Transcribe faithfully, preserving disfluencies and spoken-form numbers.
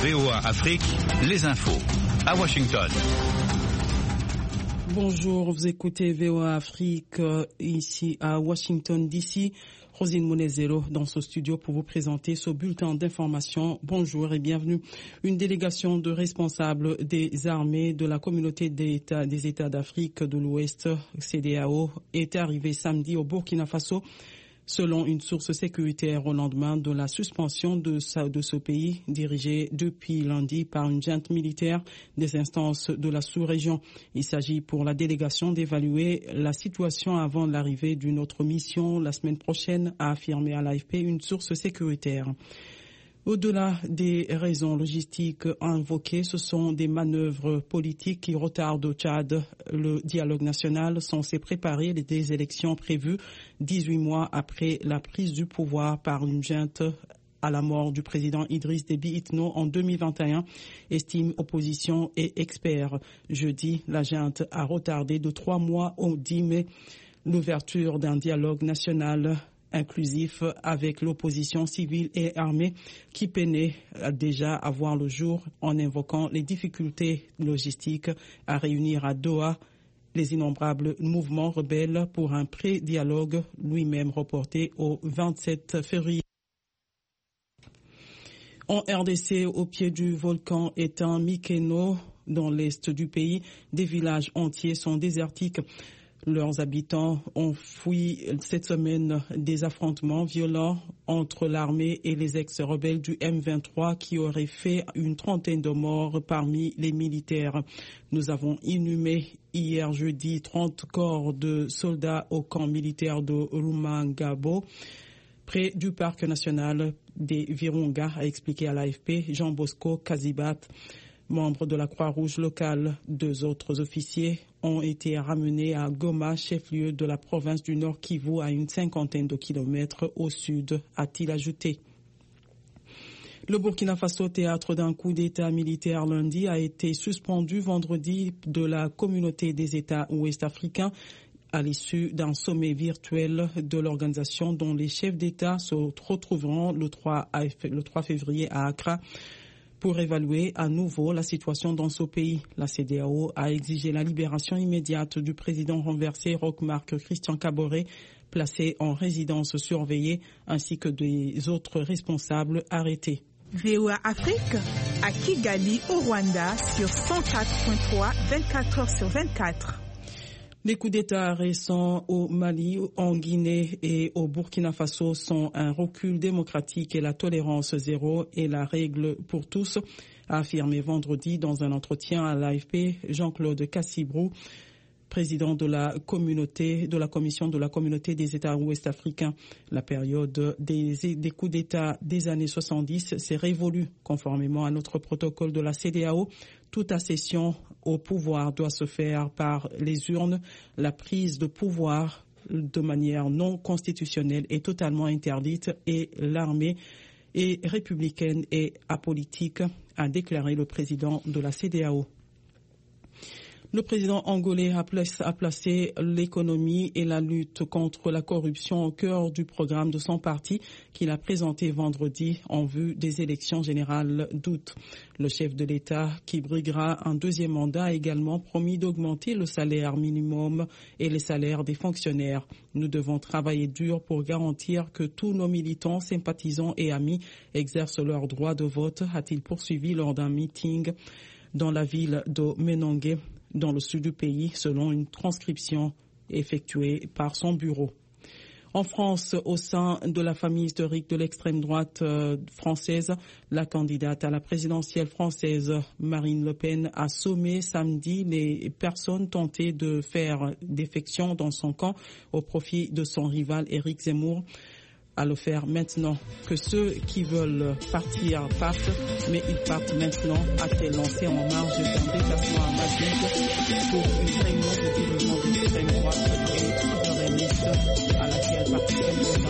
V O A Afrique, les infos. À Washington. Bonjour, vous écoutez V O A Afrique euh, ici à Washington D C. Rosine Monezero dans ce studio pour vous présenter ce bulletin d'information. Bonjour et bienvenue. Une délégation de responsables des armées de la communauté des États, des États d'Afrique de l'Ouest, C E D E A O, est arrivée samedi au Burkina Faso, selon une source sécuritaire, au lendemain de la suspension de, sa, de ce pays, dirigé depuis lundi par une junte militaire des instances de la sous-région. Il s'agit pour la délégation d'évaluer la situation avant l'arrivée d'une autre mission la semaine prochaine, a affirmé à l'A F P une source sécuritaire. Au-delà des raisons logistiques invoquées, ce sont des manœuvres politiques qui retardent au Tchad le dialogue national censé préparer des élections prévues dix-huit mois après la prise du pouvoir par une junte à la mort du président Idriss Déby Itno en deux mille vingt et un, estime opposition et experts. Jeudi, la junte a retardé de trois mois au dix mai l'ouverture d'un dialogue national inclusif avec l'opposition civile et armée qui peinait déjà à voir le jour en invoquant les difficultés logistiques à réunir à Doha les innombrables mouvements rebelles pour un pré-dialogue lui-même reporté au vingt-sept février. En R D C, au pied du volcan éteint Mikeno, dans l'est du pays, des villages entiers sont désertiques. Leurs habitants ont fui cette semaine des affrontements violents entre l'armée et les ex-rebelles du M vingt-trois qui auraient fait une trentaine de morts parmi les militaires. Nous avons inhumé hier jeudi trente corps de soldats au camp militaire de Rumangabo, près du parc national des Virunga, a expliqué à l'A F P Jean Bosco Kazibat, membre de la Croix-Rouge locale. Deux autres officiers ont été ramenés à Goma, chef-lieu de la province du Nord Kivu, à une cinquantaine de kilomètres au sud, a-t-il ajouté. Le Burkina Faso, théâtre d'un coup d'État militaire lundi, a été suspendu vendredi de la communauté des États ouest-africains à l'issue d'un sommet virtuel de l'organisation dont les chefs d'État se retrouveront le trois février à Accra pour évaluer à nouveau la situation dans ce pays. La C E D E A O a exigé la libération immédiate du président renversé Roch-Marc Christian Kaboré, placé en résidence surveillée, ainsi que des autres responsables arrêtés. V O A Afrique à Kigali au Rwanda sur cent quatre point trois, vingt-quatre heures sur vingt-quatre. Les coups d'État récents au Mali, en Guinée et au Burkina Faso sont un recul démocratique et la tolérance zéro est la règle pour tous, a affirmé vendredi dans un entretien à l'A F P Jean-Claude Cassibrou, président de la communauté, de la commission de la communauté des États ouest-africains. La période des, des coups d'État des années soixante-dix s'est révolue conformément à notre protocole de la C E D E A O. Toute accession au pouvoir doit se faire par les urnes. La prise de pouvoir de manière non constitutionnelle est totalement interdite et l'armée est républicaine et apolitique, a déclaré le président de la C E D E A O. Le président angolais a placé l'économie et la lutte contre la corruption au cœur du programme de son parti qu'il a présenté vendredi en vue des élections générales d'août. Le chef de l'État, qui briguera un deuxième mandat, a également promis d'augmenter le salaire minimum et les salaires des fonctionnaires. Nous devons travailler dur pour garantir que tous nos militants, sympathisants et amis exercent leur droit de vote, a-t-il poursuivi lors d'un meeting dans la ville de Menongue, dans le sud du pays, selon une transcription effectuée par son bureau. En France, au sein de la famille historique de l'extrême droite euh, française, la candidate à la présidentielle française, Marine Le Pen, a sommé samedi les personnes tentées de faire défection dans son camp au profit de son rival Éric Zemmour, à le faire maintenant. Que ceux qui veulent partir partent, mais ils partent maintenant, a-t-elle lancé en marge d'un déplacement à Madrid pour une réunion de dirigeants de l'extrême droite et souverainiste à laquelle participent